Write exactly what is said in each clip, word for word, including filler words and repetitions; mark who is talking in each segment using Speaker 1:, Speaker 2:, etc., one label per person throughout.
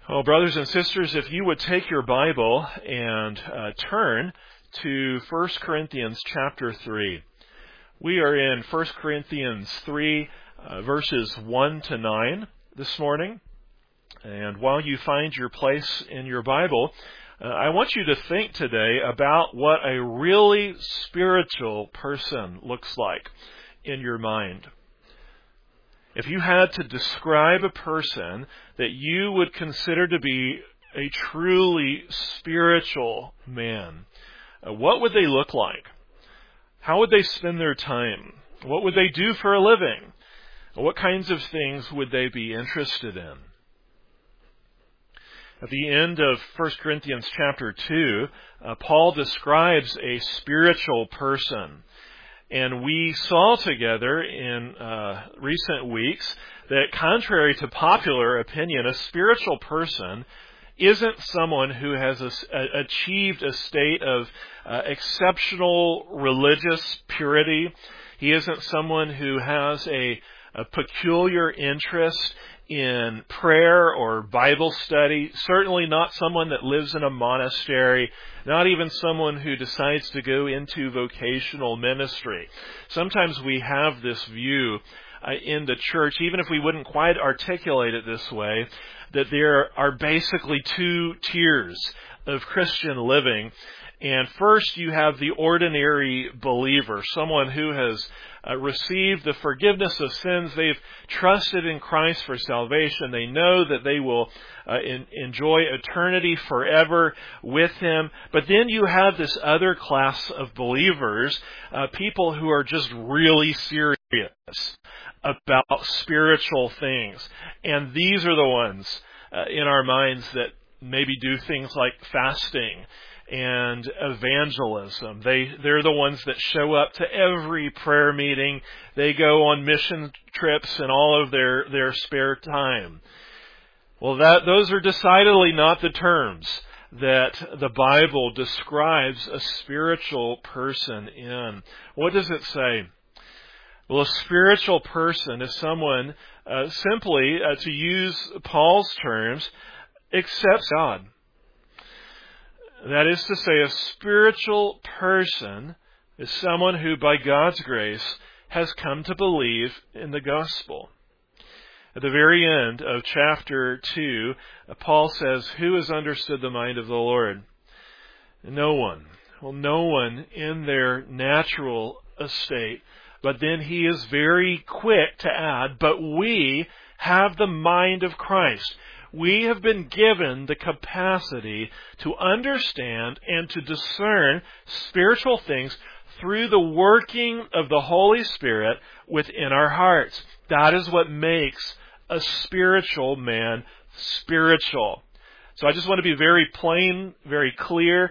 Speaker 1: Well, brothers and sisters, if you would take your Bible and uh, turn to First Corinthians chapter three. We are in First Corinthians three, uh, verses one to nine this morning. And while you find your place in your Bible, uh, I want you to think today about what a really spiritual person looks like in your mind. If you had to describe a person that you would consider to be a truly spiritual man, uh, what would they look like? How would they spend their time? What would they do for a living? What kinds of things would they be interested in? At the end of First Corinthians chapter two, uh, Paul describes a spiritual person. And we saw together in uh, recent weeks that contrary to popular opinion, a spiritual person isn't someone who has a, a, achieved a state of uh, exceptional religious purity. He isn't someone who has a, a peculiar interest in prayer or Bible study, certainly not someone that lives in a monastery, not even someone who decides to go into vocational ministry. Sometimes we have this view uh, in the church, even if we wouldn't quite articulate it this way, that there are basically two tiers of Christian living. And first you have the ordinary believer, someone who has uh, received the forgiveness of sins. They've trusted in Christ for salvation. They know that they will uh, in, enjoy eternity forever with Him. But then you have this other class of believers, uh, people who are just really serious about spiritual things. And these are the ones uh, in our minds that maybe do things like fasting and evangelism. They, they're the ones that show up to every prayer meeting. They go on mission trips in all of their, their spare time. Well, that, those are decidedly not the terms that the Bible describes a spiritual person in. What does it say? Well, a spiritual person is someone, uh, simply, uh, to use Paul's terms, accepts God. That is to say, a spiritual person is someone who, by God's grace, has come to believe in the gospel. At the very end of chapter two, Paul says, "Who has understood the mind of the Lord?" No one. Well, no one in their natural estate. But then he is very quick to add, "But we have the mind of Christ." We have been given the capacity to understand and to discern spiritual things through the working of the Holy Spirit within our hearts. That is what makes a spiritual man spiritual. So I just want to be very plain, very clear.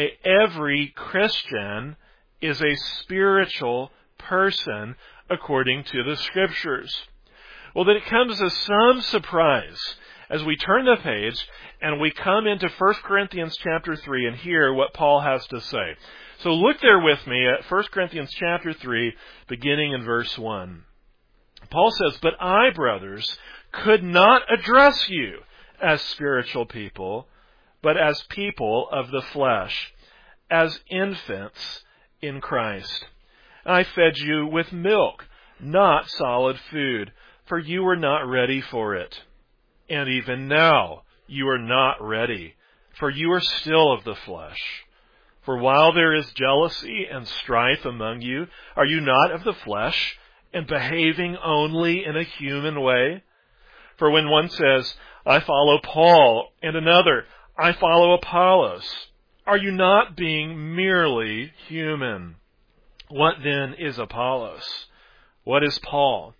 Speaker 1: Every Christian is a spiritual person according to the Scriptures. Well, then it comes as some surprise as we turn the page and we come into First Corinthians chapter three and hear what Paul has to say. So look there with me at First Corinthians chapter three, beginning in verse one. Paul says, "But I, brothers, could not address you as spiritual people, but as people of the flesh, as infants in Christ. I fed you with milk, not solid food, for you were not ready for it. And even now you are not ready, for you are still of the flesh. For while there is jealousy and strife among you, are you not of the flesh, and behaving only in a human way? For when one says, 'I follow Paul,' and another, 'I follow Apollos,' are you not being merely human? What then is Apollos? What is Paul?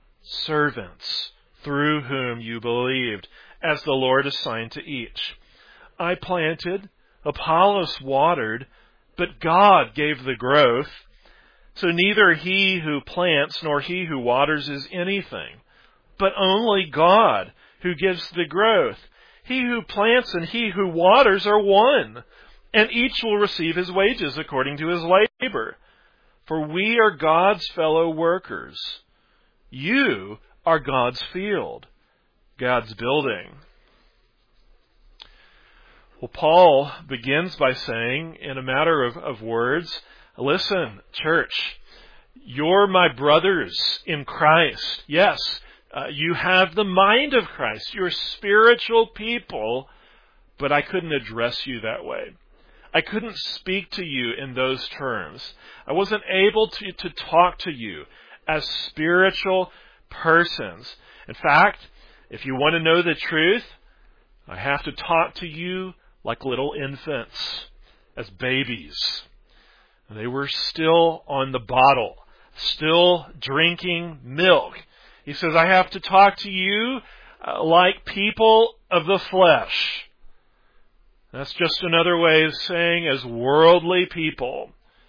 Speaker 1: Servants, through whom you believed, as the Lord assigned to each. I planted, Apollos watered, but God gave the growth. So neither he who plants nor he who waters is anything, but only God who gives the growth. He who plants and he who waters are one, and each will receive his wages according to his labor. For we are God's fellow workers. You are God's field, God's building. Well, Paul begins by saying, in a matter of, of words, listen, church, you're my brothers in Christ. Yes, uh, you have the mind of Christ. You're spiritual people, but I couldn't address you that way. I couldn't speak to you in those terms. I wasn't able to, to talk to you as spiritual persons. In fact, if you want to know the truth, I have to talk to you like little infants, as babies. And they were still on the bottle, still drinking milk. He says, I have to talk to you uh, like people of the flesh. That's just another way of saying as worldly people.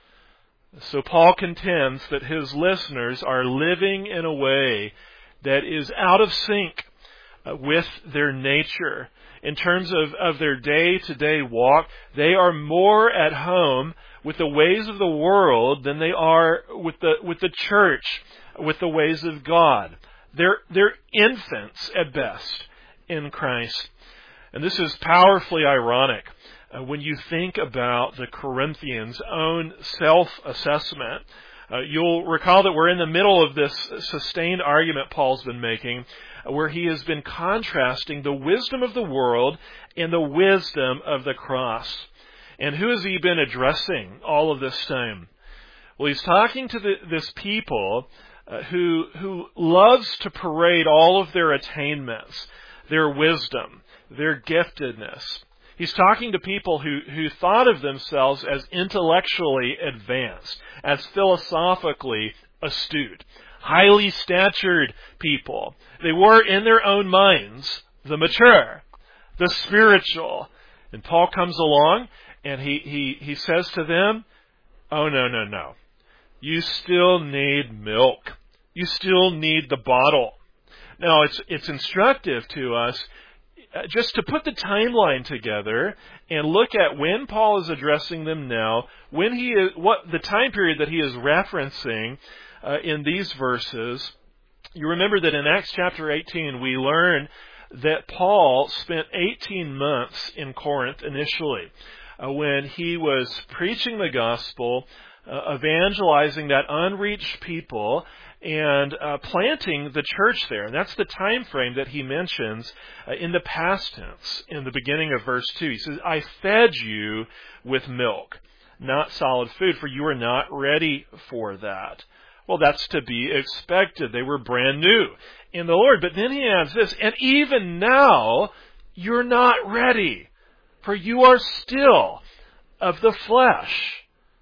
Speaker 1: So Paul contends that his listeners are living in a way that is out of sync uh, with their nature. In terms of, of their day-to-day walk, they are more at home with the ways of the world than they are with the with the church, with the ways of God. They're, they're infants at best in Christ. And this is powerfully ironic uh, when you think about the Corinthians' own self-assessment. Uh, you'll recall that we're in the middle of this sustained argument Paul's been making, uh, where he has been contrasting the wisdom of the world and the wisdom of the cross. And who has he been addressing all of this time? Well, he's talking to the, this people uh, who who loves to parade all of their attainments, their wisdom, their giftedness. He's talking to people who, who thought of themselves as intellectually advanced, as philosophically astute, highly statured people. They were, in their own minds, the mature, the spiritual. And Paul comes along and he, he, he says to them, oh, no, no, no. You still need milk. You still need the bottle. Now, it's, it's instructive to us just to put the timeline together and look at when Paul is addressing them now, when he is, what the time period that he is referencing uh, in these verses. You remember that in Acts chapter eighteen, we learn that Paul spent eighteen months in Corinth initially, uh, when he was preaching the gospel, uh, evangelizing that unreached people, and uh, planting the church there. And that's the time frame that he mentions uh, in the past tense in the beginning of verse two. He says, I fed you with milk, not solid food, for you are not ready for that. Well, that's to be expected. They were brand new in the Lord. But then he adds this, and even now you're not ready, for you are still of the flesh.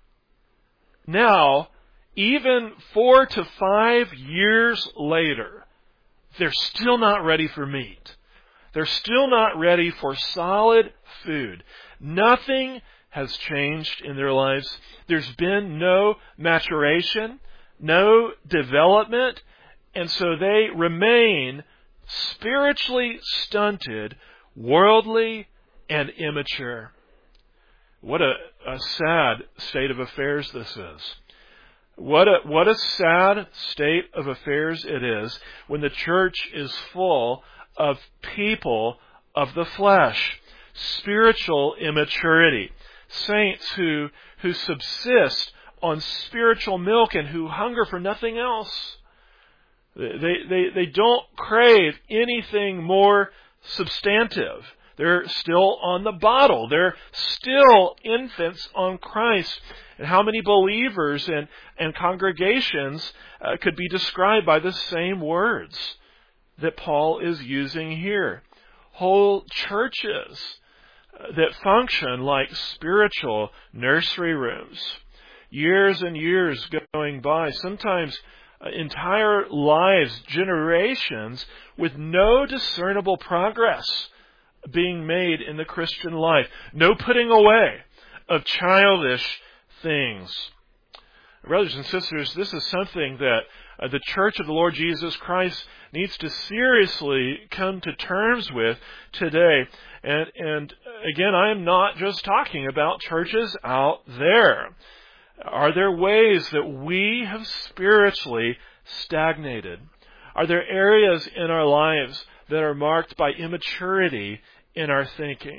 Speaker 1: Now, even four to five years later, they're still not ready for meat. They're still not ready for solid food. Nothing has changed in their lives. There's been no maturation, no development, and so they remain spiritually stunted, worldly, and immature. What a, a sad state of affairs this is. What a, what a sad state of affairs it is when the church is full of people of the flesh, spiritual immaturity, saints who, who subsist on spiritual milk and who hunger for nothing else. They, they, they don't crave anything more substantive. They're still on the bottle. They're still infants on Christ. And how many believers and, and congregations uh, could be described by the same words that Paul is using here? Whole churches uh, that function like spiritual nursery rooms. Years and years going by, sometimes uh, entire lives, generations, with no discernible progress being made in the Christian life. No putting away of childish things. Brothers and sisters, this is something that uh, the Church of the Lord Jesus Christ needs to seriously come to terms with today. And, and again, I am not just talking about churches out there. Are there ways that we have spiritually stagnated? Are there areas in our lives that are marked by immaturity in our thinking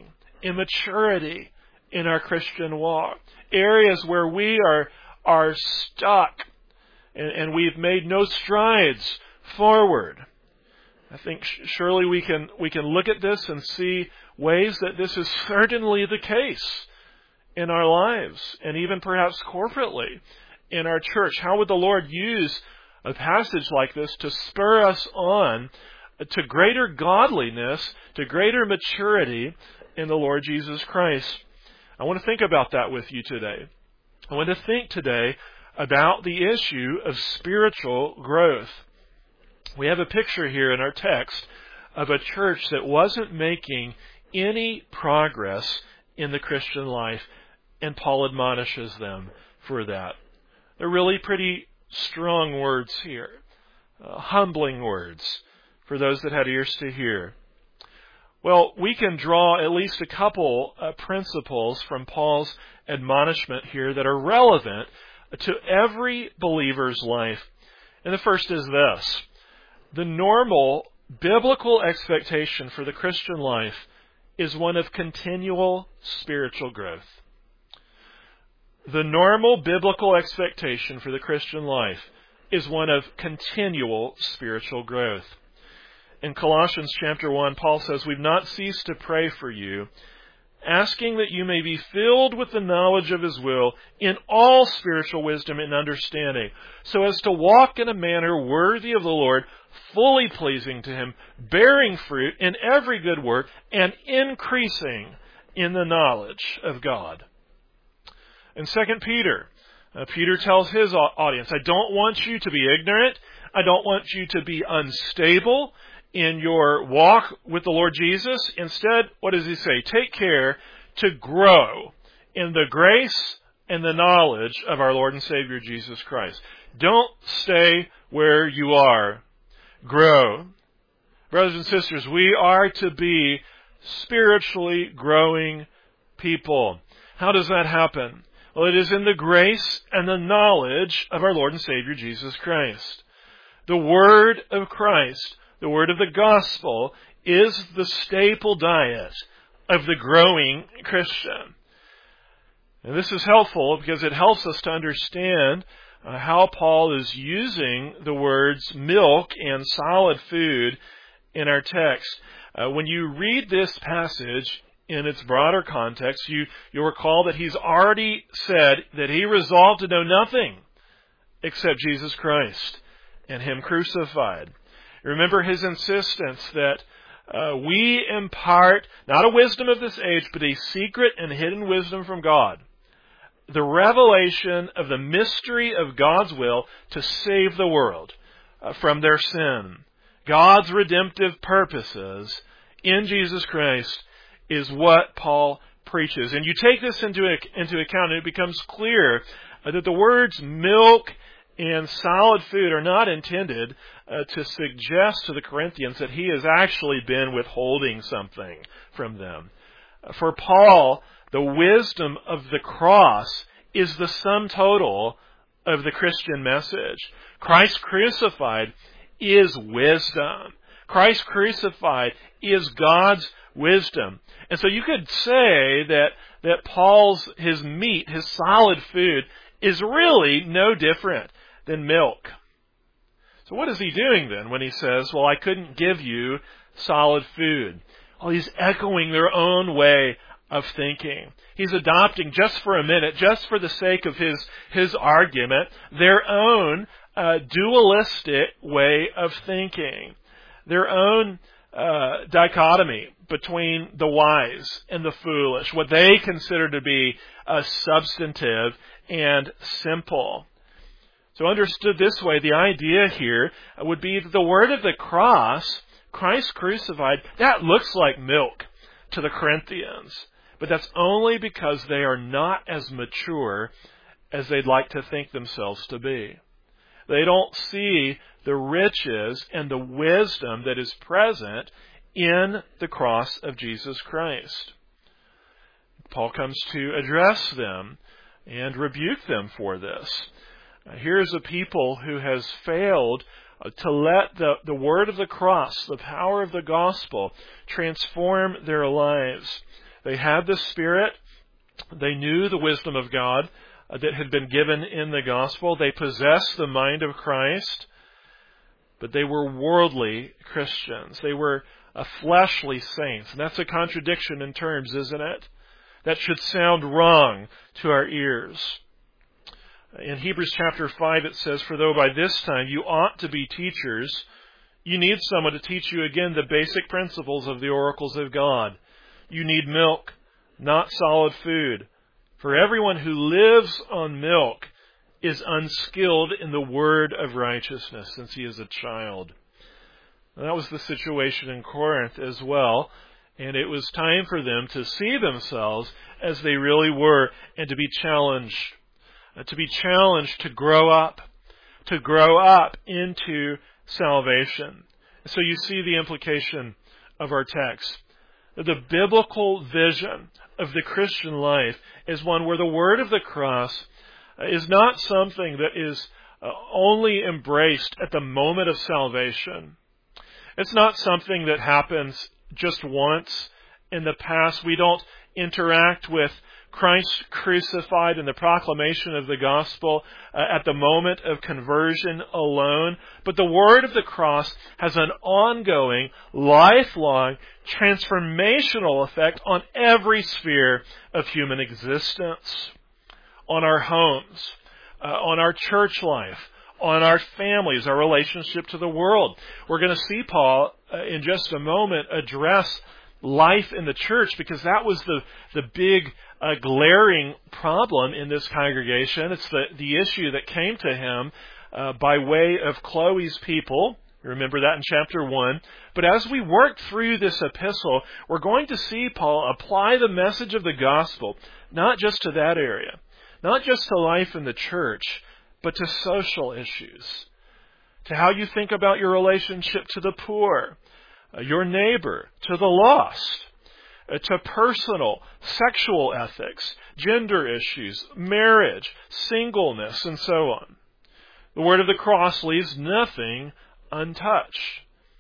Speaker 1: immaturity in our Christian walk, areas where we are are stuck and, and we've made no strides forward. I think surely we can we can look at this and see ways that this is certainly the case in our lives, and even perhaps corporately in our church. How would the Lord use a passage like this to spur us on to greater godliness, to greater maturity in the Lord Jesus Christ? I want to think about that with you today. I want to think today about the issue of spiritual growth. We have a picture here in our text of a church that wasn't making any progress in the Christian life, and Paul admonishes them for that. They're really pretty strong words here, uh, humbling words for those that had ears to hear. Well, we can draw at least a couple uh, principles from Paul's admonishment here that are relevant to every believer's life. And the first is this: the normal biblical expectation for the Christian life is one of continual spiritual growth. The normal biblical expectation for the Christian life is one of continual spiritual growth. In Colossians chapter one, Paul says, "We've not ceased to pray for you, asking that you may be filled with the knowledge of His will in all spiritual wisdom and understanding, so as to walk in a manner worthy of the Lord, fully pleasing to Him, bearing fruit in every good work, and increasing in the knowledge of God." In Second Peter, uh, Peter tells his audience, "I don't want you to be ignorant. I don't want you to be unstable in your walk with the Lord Jesus. Instead, what does he say? Take care to grow in the grace and the knowledge of our Lord and Savior Jesus Christ." Don't stay where you are. Grow. Brothers and sisters, we are to be spiritually growing people. How does that happen? Well, it is in the grace and the knowledge of our Lord and Savior Jesus Christ. The Word of Christ, the Word of the Gospel, is the staple diet of the growing Christian. And this is helpful because it helps us to understand uh, how Paul is using the words milk and solid food in our text. Uh, when you read this passage in its broader context, you, you'll recall that he's already said that he resolved to know nothing except Jesus Christ and Him crucified. Remember his insistence that uh, we impart not a wisdom of this age, but a secret and hidden wisdom from God. The revelation of the mystery of God's will to save the world uh, from their sin. God's redemptive purposes in Jesus Christ is what Paul preaches. And you take this into, into account, and it becomes clear uh, that the words milk and solid food are not intended uh, to suggest to the Corinthians that he has actually been withholding something from them. For Paul, the wisdom of the cross is the sum total of the Christian message. Christ crucified is wisdom. Christ crucified is God's wisdom. And so you could say that, that Paul's, his meat, his solid food, is really no different than milk. So what is he doing then when he says, well, I couldn't give you solid food? Well, he's echoing their own way of thinking. He's adopting, just for a minute, just for the sake of his, his argument, their own uh, dualistic way of thinking. Their own uh, dichotomy between the wise and the foolish, what they consider to be uh, substantive and simple. So understood this way, the idea here would be that the word of the cross, Christ crucified, that looks like milk to the Corinthians. But that's only because they are not as mature as they'd like to think themselves to be. They don't see the riches and the wisdom that is present in the cross of Jesus Christ. Paul comes to address them and rebuke them for this. Here's a people who has failed to let the, the word of the cross, the power of the gospel, transform their lives. They had the Spirit. They knew the wisdom of God uh, that had been given in the gospel. They possessed the mind of Christ. But they were worldly Christians. They were uh, fleshly saints. And that's a contradiction in terms, isn't it? That should sound wrong to our ears. In Hebrews chapter five it says, "For though by this time you ought to be teachers, you need someone to teach you again the basic principles of the oracles of God. You need milk, not solid food. For everyone who lives on milk is unskilled in the word of righteousness, since he is a child." And that was the situation in Corinth as well. And it was time for them to see themselves as they really were and to be challenged, uh, to be challenged to grow up, to grow up into salvation. So you see the implication of our text. The biblical vision of the Christian life is one where the word of the cross is not something that is only embraced at the moment of salvation. It's not something that happens just once in the past. We don't interact with Christ crucified and the proclamation of the gospel uh, at the moment of conversion alone. But the word of the cross has an ongoing, lifelong, transformational effect on every sphere of human existence. On our homes, uh, on our church life, on our families, our relationship to the world. We're going to see Paul uh, in just a moment address life in the church, because that was the, the big uh, glaring problem in this congregation. It's the, the issue that came to him uh, by way of Chloe's people. Remember that in chapter one. But as we work through this epistle, we're going to see Paul apply the message of the gospel, not just to that area, not just to life in the church, but to social issues, to how you think about your relationship to the poor, uh, your neighbor, to the lost, uh, to personal, sexual ethics, gender issues, marriage, singleness, and so on. The word of the cross leaves nothing untouched.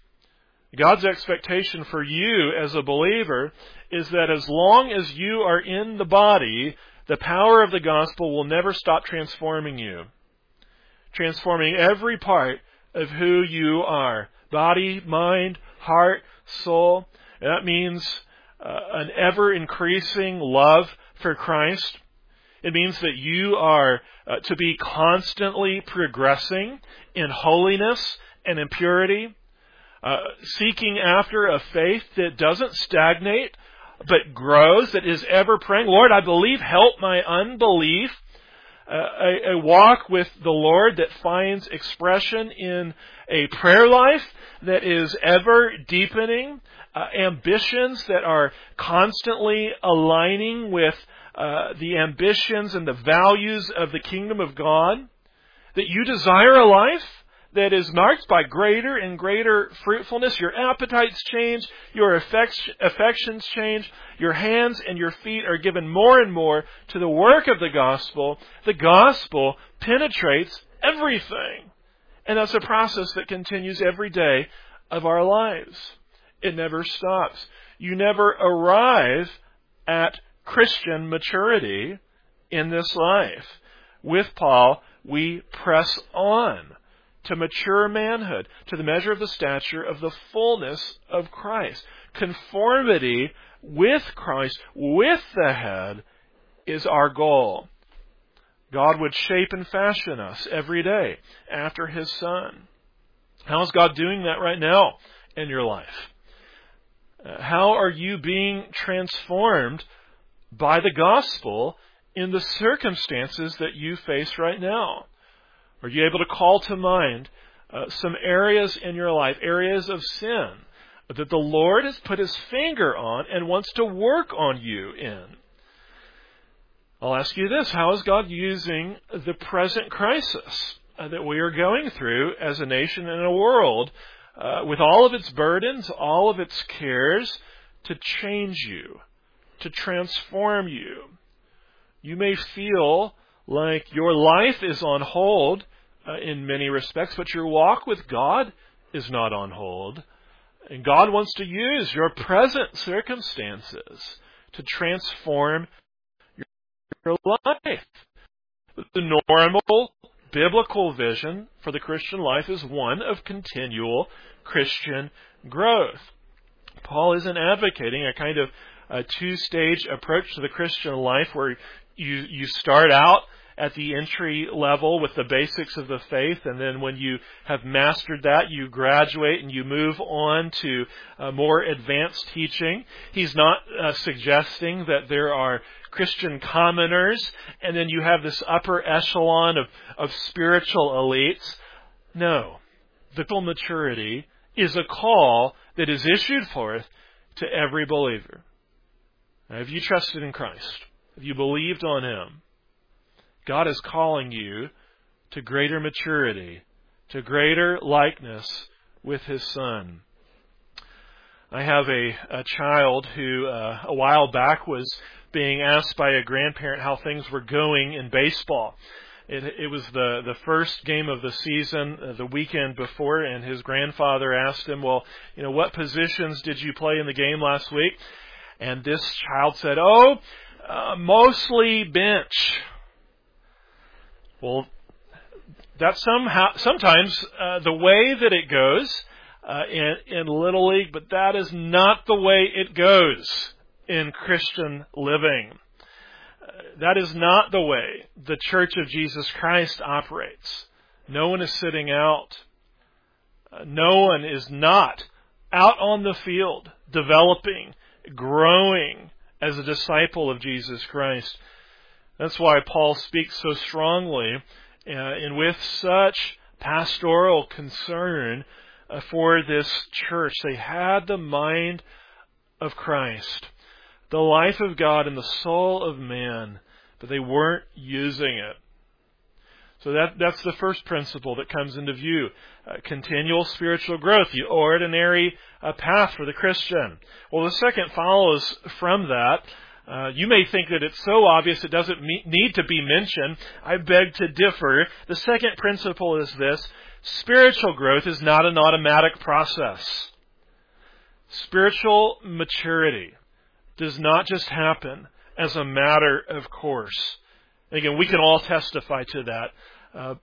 Speaker 1: God's expectation for you as a believer is that as long as you are in the body, the power of the gospel will never stop transforming you. Transforming every part of who you are. Body, mind, heart, soul. That means uh, an ever-increasing love for Christ. It means that you are uh, to be constantly progressing in holiness and in purity. Uh, seeking after a faith that doesn't stagnate, but grows, that is ever praying, "Lord, I believe, help my unbelief." Uh, a, a walk with the Lord that finds expression in a prayer life that is ever deepening, uh, ambitions that are constantly aligning with uh, the ambitions and the values of the kingdom of God, that you desire a life that is marked by greater and greater fruitfulness. Your appetites change, your affections change, your hands and your feet are given more and more to the work of the gospel. The gospel penetrates everything. And that's a process that continues every day of our lives. It never stops. You never arrive at Christian maturity in this life. With Paul, we press on to mature manhood, to the measure of the stature of the fullness of Christ. Conformity with Christ, with the head, is our goal. God would shape and fashion us every day after His Son. How is God doing that right now in your life? Uh, how are you being transformed by the gospel in the circumstances that you face right now? Are you able to call to mind uh, some areas in your life, areas of sin, that the Lord has put His finger on and wants to work on you in? I'll ask you this: how is God using the present crisis uh, that we are going through as a nation and a world, uh, with all of its burdens, all of its cares, to change you, to transform you? You may feel like your life is on hold uh, in many respects, but your walk with God is not on hold. And God wants to use your present circumstances to transform your life. The normal biblical vision for the Christian life is one of continual Christian growth. Paul isn't advocating a kind of a two-stage approach to the Christian life where you, you start out at the entry level with the basics of the faith, and then when you have mastered that, you graduate and you move on to uh, more advanced teaching. He's not uh, suggesting that there are Christian commoners, and then you have this upper echelon of, of spiritual elites. No. Biblical maturity is a call that is issued forth to every believer. Now, have you trusted in Christ? Have you believed on Him? God is calling you to greater maturity, to greater likeness with His Son. I have a, a child who uh, a while back was being asked by a grandparent how things were going in baseball. It, it was the, the first game of the season, uh, the weekend before, and his grandfather asked him, well, you know, what positions did you play in the game last week? And this child said, oh, uh, mostly bench. Well, that's somehow sometimes uh, the way that it goes uh, in, in Little League, but that is not the way it goes in Christian living. Uh, that is not the way the Church of Jesus Christ operates. No one is sitting out. Uh, no one is not out on the field, developing, growing as a disciple of Jesus Christ. That's why Paul speaks so strongly uh, and with such pastoral concern uh, for this church. They had the mind of Christ, the life of God in the soul of man, but they weren't using it. So that that's the first principle that comes into view. Uh, continual spiritual growth, the ordinary uh, path for the Christian. Well, the second follows from that. Uh, you may think that it's so obvious it doesn't me- need to be mentioned. I beg to differ. The second principle is this: spiritual growth is not an automatic process. Spiritual maturity does not just happen as a matter of course. Again, we can all testify to that uh,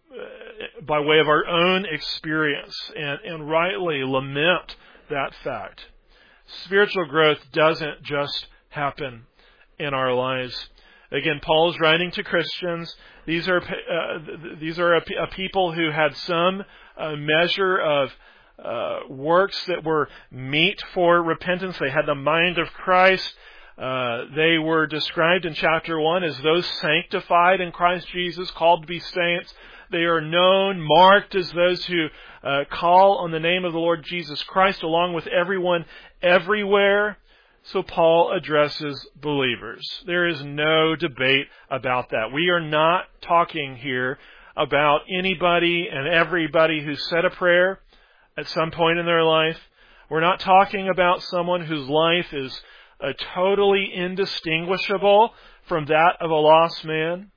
Speaker 1: by way of our own experience and, and rightly lament that fact. Spiritual growth doesn't just happen in our lives. Again, Paul is writing to Christians. These are uh, these are a, a people who had some uh, measure of uh, works that were meet for repentance. They had the mind of Christ. Uh, they were described in chapter one as those sanctified in Christ Jesus, called to be saints. They are known, marked as those who uh, call on the name of the Lord Jesus Christ, along with everyone everywhere. So Paul addresses believers. There is no debate about that. We are not talking here about anybody and everybody who said a prayer at some point in their life. We're not talking about someone whose life is uh, totally indistinguishable from that of a lost man.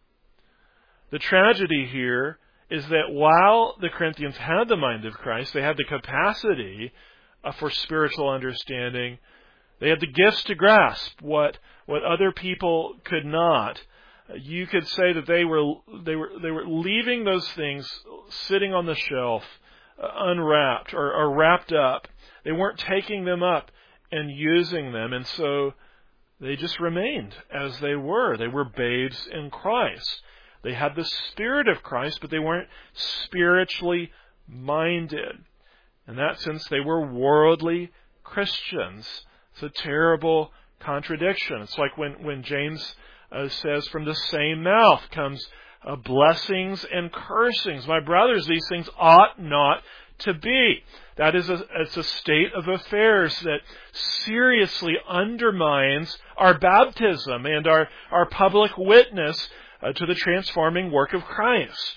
Speaker 1: The tragedy here is that while the Corinthians had the mind of Christ, they had the capacity uh, for spiritual understanding. They had the gifts to grasp what what other people could not. You could say that they were they were they were leaving those things sitting on the shelf, uh, unwrapped or, or wrapped up. They weren't taking them up and using them, and so they just remained as they were. They were babes in Christ. They had the Spirit of Christ, but they weren't spiritually minded. In that sense, they were worldly Christians. It's a terrible contradiction. It's like when, when James uh, says, from the same mouth comes uh, blessings and cursings. My brothers, these things ought not to be. That is a, it's a state of affairs that seriously undermines our baptism and our, our public witness uh, to the transforming work of Christ.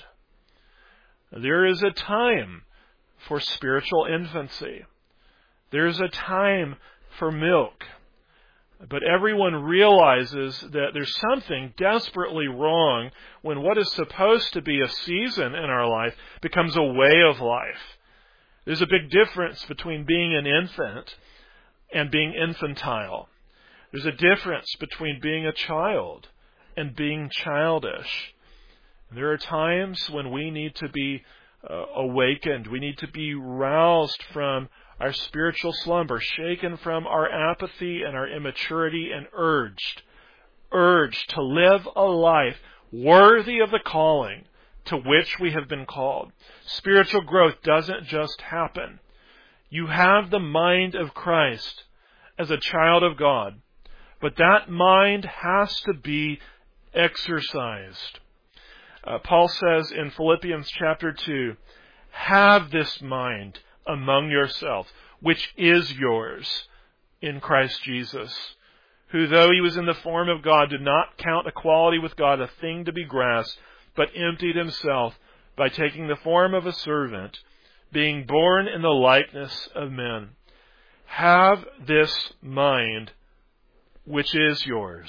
Speaker 1: There is a time for spiritual infancy. There is a time for milk. But everyone realizes that there's something desperately wrong when what is supposed to be a season in our life becomes a way of life. There's a big difference between being an infant and being infantile. There's a difference between being a child and being childish. There are times when we need to be uh, awakened. We need to be roused from our spiritual slumber, shaken from our apathy and our immaturity, and urged, urged to live a life worthy of the calling to which we have been called. Spiritual growth doesn't just happen. You have the mind of Christ as a child of God, but that mind has to be exercised. Uh, Paul says in Philippians chapter two, have this mind among yourselves, which is yours in Christ Jesus, who though he was in the form of God, did not count equality with God a thing to be grasped, but emptied himself by taking the form of a servant, being born in the likeness of men. Have this mind which is yours.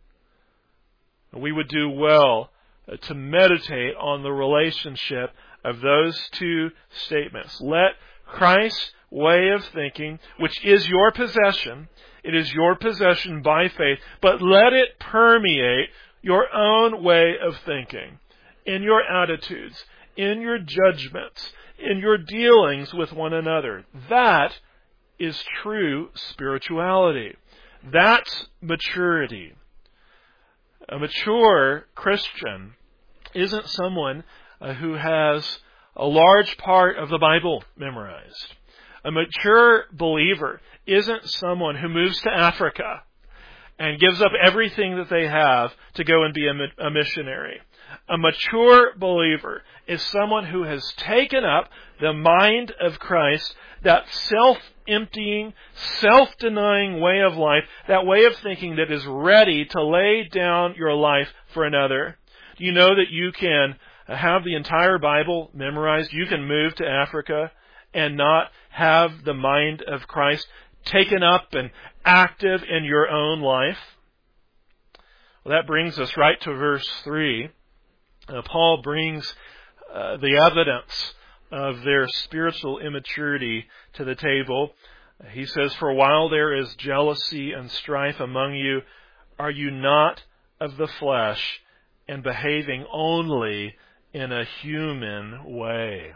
Speaker 1: We would do well to meditate on the relationship of those two statements. Let Christ's way of thinking, which is your possession, it is your possession by faith, but let it permeate your own way of thinking, in your attitudes, in your judgments, in your dealings with one another. That is true spirituality. That's maturity. A mature Christian isn't someone uh, who has a large part of the Bible memorized. A mature believer isn't someone who moves to Africa and gives up everything that they have to go and be a, a missionary. A mature believer is someone who has taken up the mind of Christ, that self-emptying, self-denying way of life, that way of thinking that is ready to lay down your life for another. Do you know that you can have the entire Bible memorized? You can move to Africa and not have the mind of Christ taken up and active in your own life? Well, that brings us right to verse three. Uh, Paul brings uh, the evidence of their spiritual immaturity to the table. He says, for while there is jealousy and strife among you, are you not of the flesh and behaving only in a human way?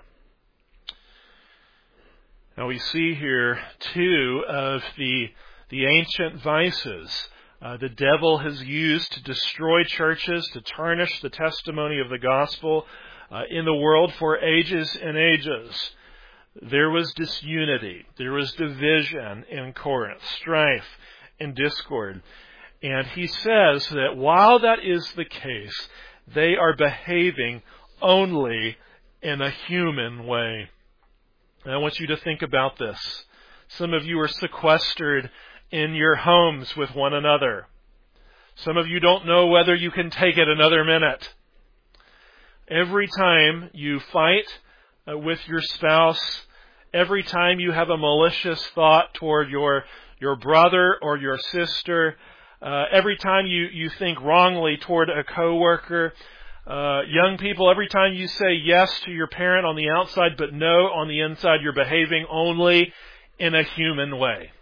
Speaker 1: Now we see here two of the, the ancient vices Uh, the devil has used to destroy churches, to tarnish the testimony of the gospel uh, in the world for ages and ages. There was disunity. There was division in Corinth, strife and discord. And he says that while that is the case, they are behaving only in a human way. And I want you to think about this. Some of you are sequestered in your homes with one another. Some of you don't know whether you can take it another minute. Every time you fight uh, with your spouse, every time you have a malicious thought toward your your brother or your sister, uh, every time you, you think wrongly toward a coworker, uh, young people, every time you say yes to your parent on the outside but no on the inside, you're behaving only in a human way.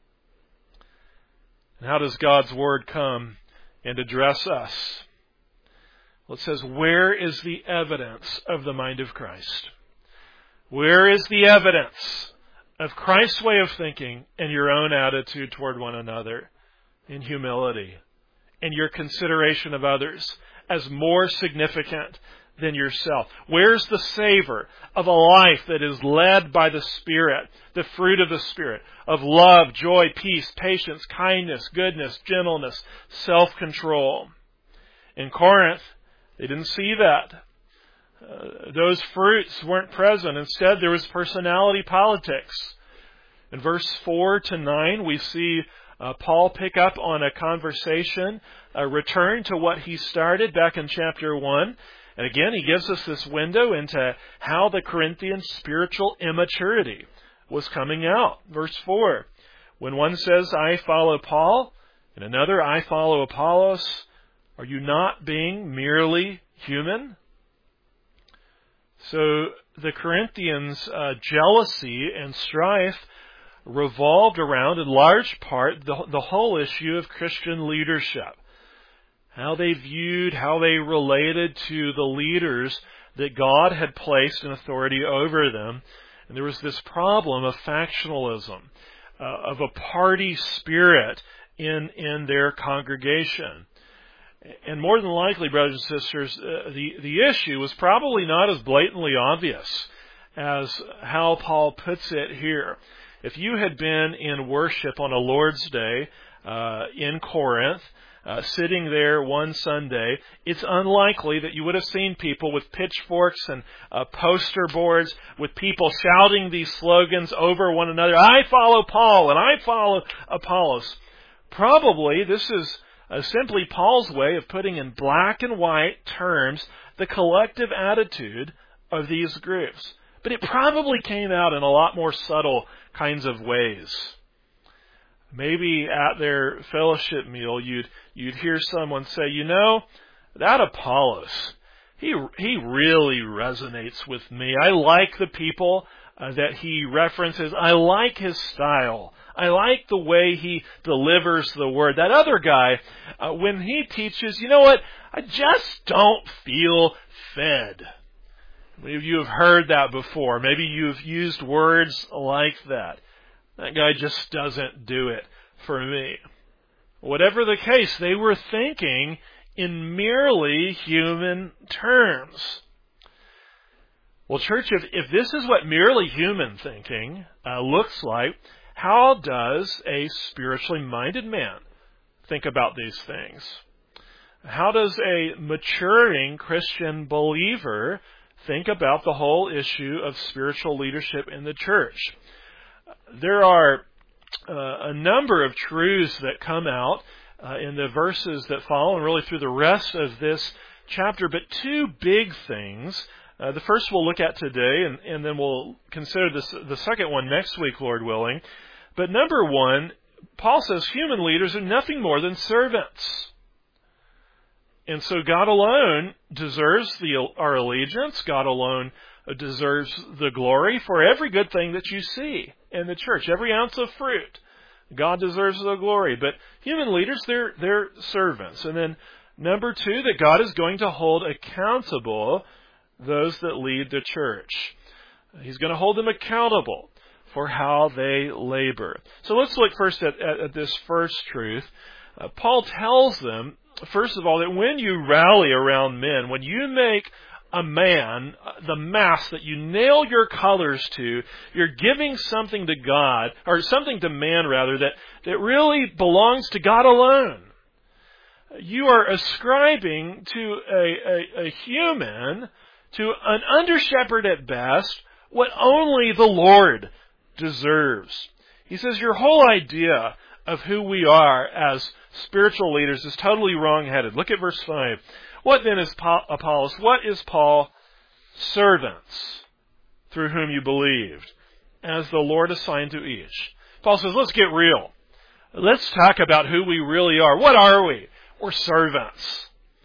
Speaker 1: And how does God's Word come and address us? Well, it says, where is the evidence of the mind of Christ? Where is the evidence of Christ's way of thinking and your own attitude toward one another in humility and your consideration of others as more significant than yourself? Where's the savor of a life that is led by the Spirit, the fruit of the Spirit, of love, joy, peace, patience, kindness, goodness, gentleness, self-control? In Corinth, they didn't see that. Uh, those fruits weren't present. Instead, there was personality politics. In verse four to nine, we see uh, Paul pick up on a conversation, a return to what he started back in chapter one. And again, he gives us this window into how the Corinthian spiritual immaturity was coming out. Verse four, when one says, I follow Paul, and another, I follow Apollos, are you not being merely human? So the Corinthians' uh, jealousy and strife revolved around, in large part, the, the whole issue of Christian leadership. How they viewed, how they related to the leaders that God had placed in authority over them. And there was this problem of factionalism, uh, of a party spirit in, in their congregation. And more than likely, brothers and sisters, uh, the, the issue was probably not as blatantly obvious as how Paul puts it here. If you had been in worship on a Lord's Day uh, in Corinth, uh, sitting there one Sunday, it's unlikely that you would have seen people with pitchforks and uh, poster boards, with people shouting these slogans over one another. I follow Paul and I follow Apollos. Probably this is uh, simply Paul's way of putting in black and white terms the collective attitude of these groups. But it probably came out in a lot more subtle kinds of ways. Maybe at their fellowship meal, you'd you'd hear someone say, you know, that Apollos, he he really resonates with me. I like the people uh, that he references. I like his style. I like the way he delivers the word. That other guy, uh, when he teaches, you know what? I just don't feel fed. Many of you have heard that before. Maybe you've used words like that. That guy just doesn't do it for me. Whatever the case, they were thinking in merely human terms. Well, church, if, if this is what merely human thinking uh, looks like, how does a spiritually minded man think about these things? How does a maturing Christian believer think about the whole issue of spiritual leadership in the church? There are uh, a number of truths that come out uh, in the verses that follow and really through the rest of this chapter, but two big things. Uh, the first we'll look at today, and, and then we'll consider this, the second one next week, Lord willing. But number one, Paul says human leaders are nothing more than servants. And so God alone deserves the, our allegiance. God alone deserves the glory for every good thing that you see in the church, every ounce of fruit. God deserves the glory. But human leaders, they're, they're servants. And then number two, that God is going to hold accountable those that lead the church. He's going to hold them accountable for how they labor. So let's look first at, at, at this first truth. Uh, Paul tells them, first of all, that when you rally around men, when you make a man the mast that you nail your colors to, you're giving something to God, or something to man rather, that, that really belongs to God alone. You are ascribing to a, a, a human, to an under-shepherd at best, what only the Lord deserves. He says your whole idea of who we are as spiritual leaders is totally wrong-headed. Look at verse five. What then is Paul, Apollos? What is Paul? Servants through whom you believed, as the Lord assigned to each. Paul says, let's get real. Let's talk about who we really are. What are we? We're servants.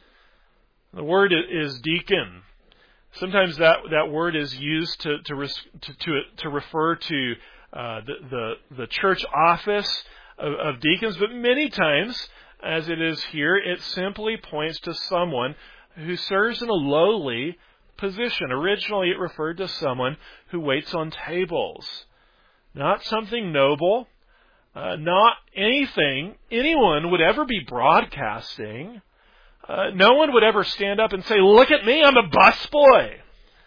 Speaker 1: The word is deacon. Sometimes that, that word is used to to to to, to refer to uh, the, the the church office of, of deacons, but many times, as it is here, it simply points to someone who serves in a lowly position. Originally, it referred to someone who waits on tables, not something noble, uh, not anything anyone would ever be broadcasting. Uh, no one would ever stand up and say, look at me, I'm a busboy.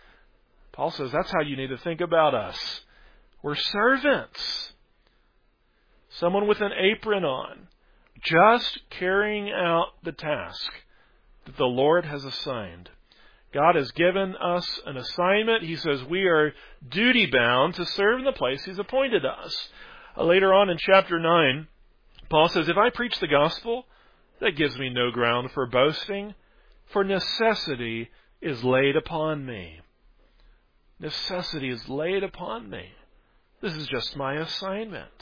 Speaker 1: Paul says that's how you need to think about us. We're servants. Someone with an apron on, just carrying out the task that the Lord has assigned. God has given us an assignment. He says we are duty-bound to serve in the place He's appointed us. Uh, later on in chapter nine, Paul says, if I preach the gospel, that gives me no ground for boasting, for necessity is laid upon me. Necessity is laid upon me. This is just my assignment.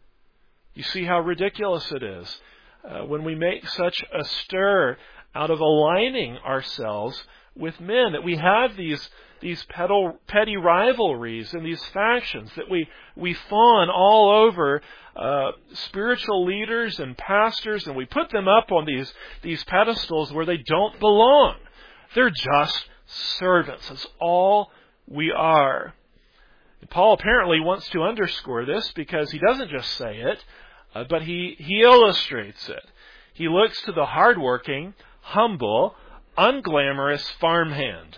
Speaker 1: You see how ridiculous it is uh, when we make such a stir out of aligning ourselves with men, that we have these these petty rivalries and these factions, that we, we fawn all over uh, spiritual leaders and pastors, and we put them up on these, these pedestals where they don't belong. They're just servants. That's all we are. And Paul apparently wants to underscore this because he doesn't just say it, uh, but he, he illustrates it. He looks to the hardworking, humble, unglamorous farmhand.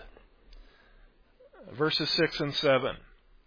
Speaker 1: Verses six and seven.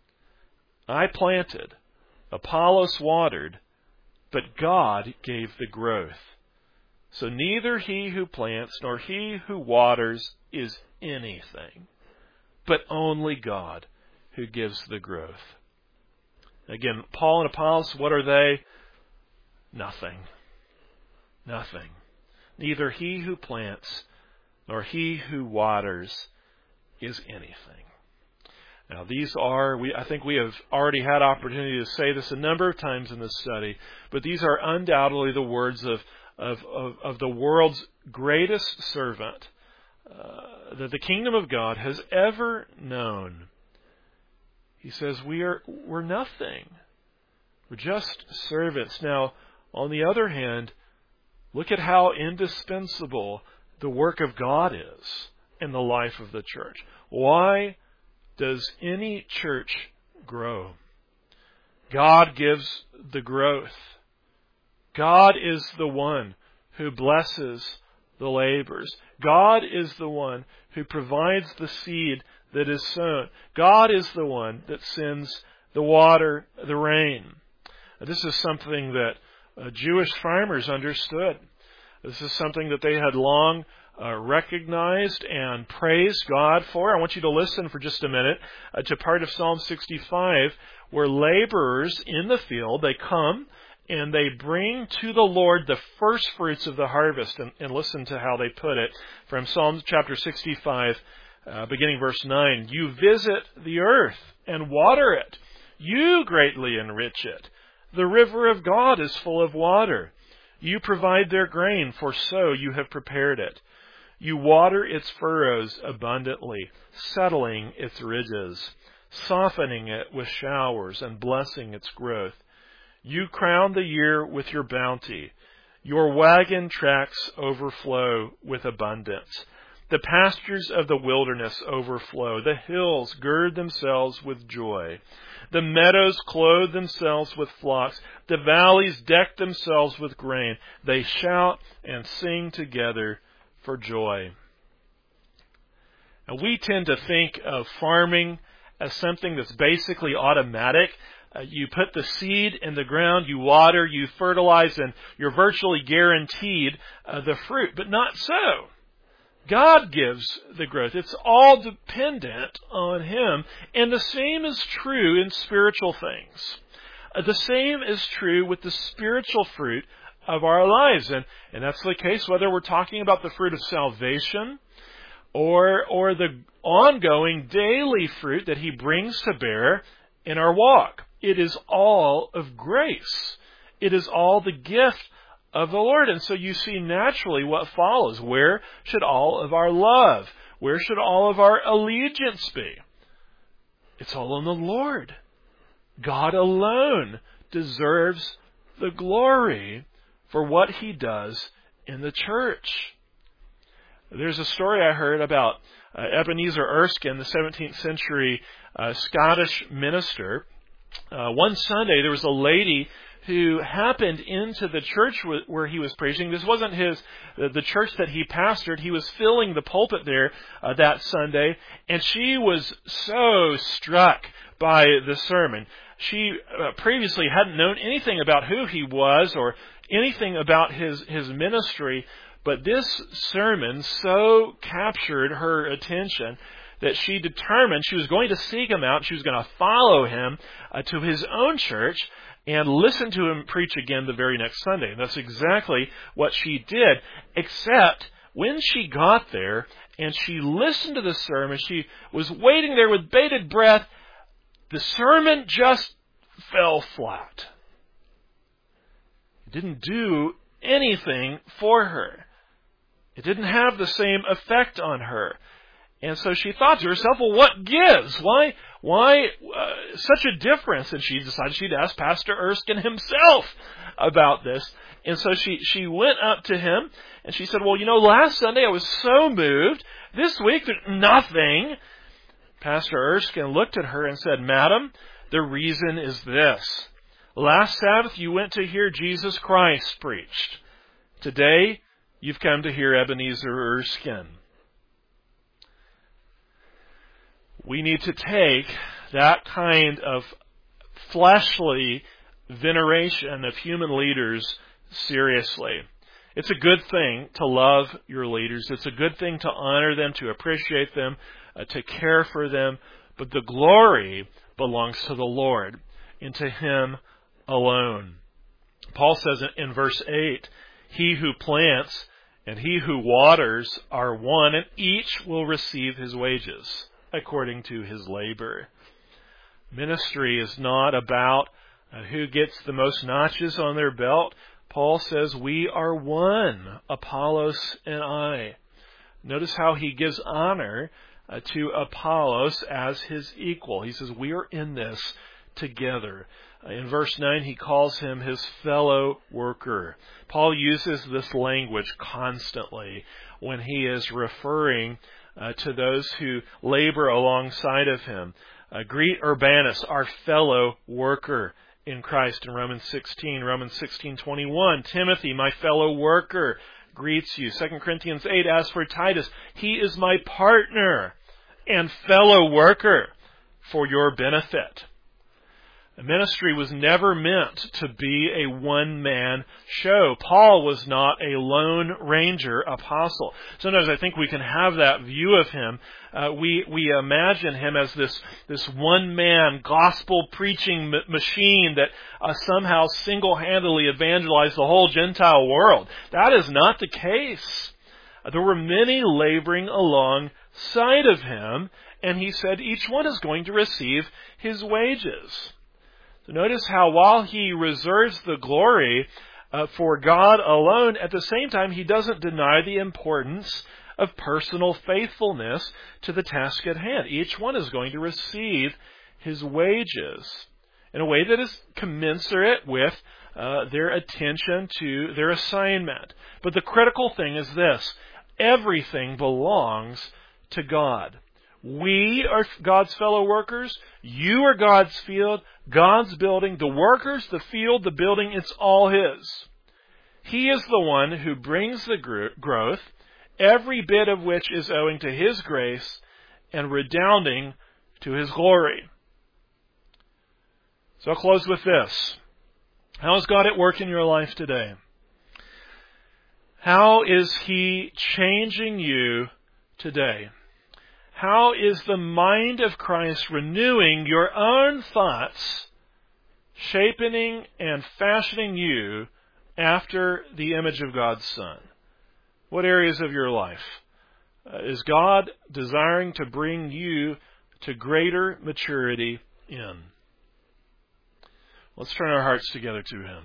Speaker 1: I planted, Apollos watered, but God gave the growth. So neither he who plants nor he who waters is anything, but only God who gives the growth. Again, Paul and Apollos, what are they? Nothing. Nothing. Neither he who plants nor he who waters is anything. Now, these are, we, I think we have already had opportunity to say this a number of times in this study, but these are undoubtedly the words of, of, of, of the world's greatest servant uh, that the kingdom of God has ever known. He says, we are, we're nothing. We're just servants. Now, on the other hand, look at how indispensable the work of God is in the life of the church. Why does any church grow? God gives the growth. God is the one who blesses the labors. God is the one who provides the seed that is sown. God is the one that sends the water, the rain. This is something that uh, Jewish farmers understood. This is something that they had long uh, recognized and praised God for. I want you to listen for just a minute uh, to part of Psalm sixty-five where laborers in the field, they come and they bring to the Lord the first fruits of the harvest. And, and listen to how they put it from Psalm chapter sixty-five, uh, beginning verse nine. You visit the earth and water it. You greatly enrich it. The river of God is full of water. You provide their grain, for so you have prepared it. You water its furrows abundantly, settling its ridges, softening it with showers and blessing its growth. You crown the year with your bounty. Your wagon tracks overflow with abundance. The pastures of the wilderness overflow. The hills gird themselves with joy. The meadows clothe themselves with flocks. The valleys deck themselves with grain. They shout and sing together for joy. Now, we tend to think of farming as something that's basically automatic. Uh, you put the seed in the ground, you water, you fertilize, and you're virtually guaranteed uh, the fruit. But not so. God gives the growth. It's all dependent on Him. And the same is true in spiritual things. Uh, the same is true with the spiritual fruit of our lives. And, and that's the case whether we're talking about the fruit of salvation or, or the ongoing daily fruit that He brings to bear in our walk. It is all of grace. It is all the gift of the Lord. And so you see naturally what follows. Where should all of our love, where should all of our allegiance be? It's all in the Lord. God alone deserves the glory for what He does in the church. There's a story I heard about uh, Ebenezer Erskine, the seventeenth century uh, Scottish minister. Uh, one Sunday there was a lady who happened into the church where he was preaching. This wasn't his the church that he pastored. He was filling the pulpit there uh, that Sunday, and she was so struck by the sermon. She uh, previously hadn't known anything about who he was or anything about his, his ministry, but this sermon so captured her attention that she determined she was going to seek him out. She was going to follow him uh, to his own church and listen to him preach again the very next Sunday. And that's exactly what she did, except when she got there and she listened to the sermon, she was waiting there with bated breath, the sermon just fell flat. It didn't do anything for her. It didn't have the same effect on her. And so she thought to herself, well, what gives? Why why uh, such a difference? And she decided she'd ask Pastor Erskine himself about this. And so she, she went up to him and she said, well, you know, last Sunday I was so moved. This week there's nothing. Pastor Erskine looked at her and said, Madam, the reason is this. Last Sabbath you went to hear Jesus Christ preached. Today you've come to hear Ebenezer Erskine. We need to take that kind of fleshly veneration of human leaders seriously. It's a good thing to love your leaders. It's a good thing to honor them, to appreciate them, uh, to care for them. But the glory belongs to the Lord and to Him alone. Paul says in verse eight, He who plants and he who waters are one, and each will receive his wages according to his labor. Ministry is not about uh, who gets the most notches on their belt. Paul says we are one, Apollos and I. Notice how he gives honor uh, to Apollos as his equal. He says we are in this together. Uh, in verse nine, he calls him his fellow worker. Paul uses this language constantly when he is referring uh, to those who labor alongside of him. Uh, greet Urbanus, our fellow worker in Christ, in Romans sixteen. Romans sixteen twenty-one, Timothy, my fellow worker, greets you. Second Corinthians eight, as for Titus, he is my partner and fellow worker for your benefit. The ministry was never meant to be a one-man show. Paul was not a lone ranger apostle. Sometimes I think we can have that view of him. Uh, we we imagine him as this, this one-man gospel-preaching ma- machine that uh, somehow single-handedly evangelized the whole Gentile world. That is not the case. Uh, there were many laboring alongside of him, and he said each one is going to receive his wages. So notice how while he reserves the glory uh, for God alone, at the same time he doesn't deny the importance of personal faithfulness to the task at hand. Each one is going to receive his wages in a way that is commensurate with uh, their attention to their assignment. But the critical thing is this: everything belongs to God. We are God's fellow workers. You are God's field, God's building. The workers, the field, the building, it's all His. He is the one who brings the growth, every bit of which is owing to His grace and redounding to His glory. So I'll close with this. How is God at work in your life today? How is He changing you today? How is the mind of Christ renewing your own thoughts, shaping and fashioning you after the image of God's Son? What areas of your life uh, is God desiring to bring you to greater maturity in? Let's turn our hearts together to Him.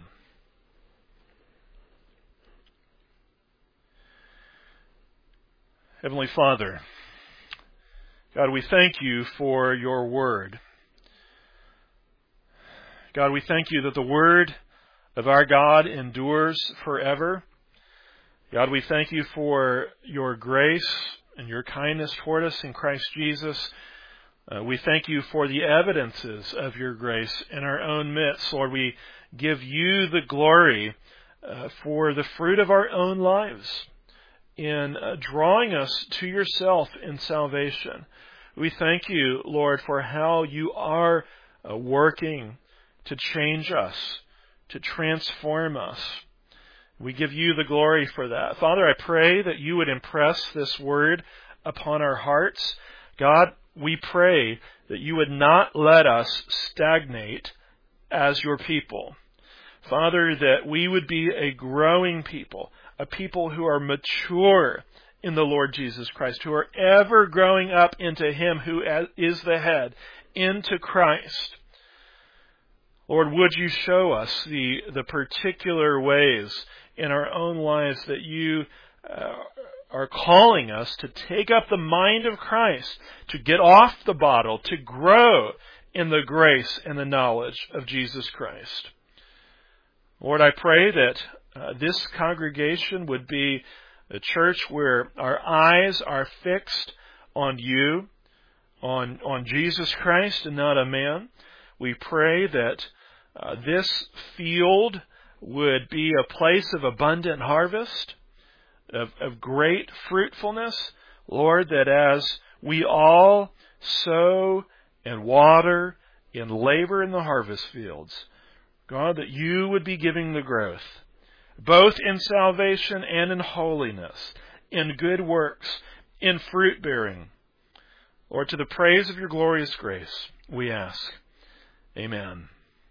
Speaker 1: Heavenly Father, God, we thank you for your word. God, we thank you that the word of our God endures forever. God, we thank you for your grace and your kindness toward us in Christ Jesus. Uh, we thank you for the evidences of your grace in our own midst. Lord, we give you the glory uh, for the fruit of our own lives in uh, drawing us to yourself in salvation. We thank you, Lord, for how you are uh, working to change us, to transform us. We give you the glory for that. Father, I pray that you would impress this word upon our hearts. God, we pray that you would not let us stagnate as your people. Father, that we would be a growing people, a people who are mature in the Lord Jesus Christ, who are ever growing up into Him who is the head, into Christ. Lord, would you show us the, the particular ways in our own lives that you uh, are calling us to take up the mind of Christ, to get off the bottle, to grow in the grace and the knowledge of Jesus Christ. Lord, I pray that uh, this congregation would be a church where our eyes are fixed on you, on, on Jesus Christ and not a man. We pray that uh, this field would be a place of abundant harvest, of, of great fruitfulness. Lord, that as we all sow and water and labor in the harvest fields, God, that you would be giving the growth, both in salvation and in holiness, in good works, in fruit bearing. Lord, to the praise of your glorious grace, we ask. Amen.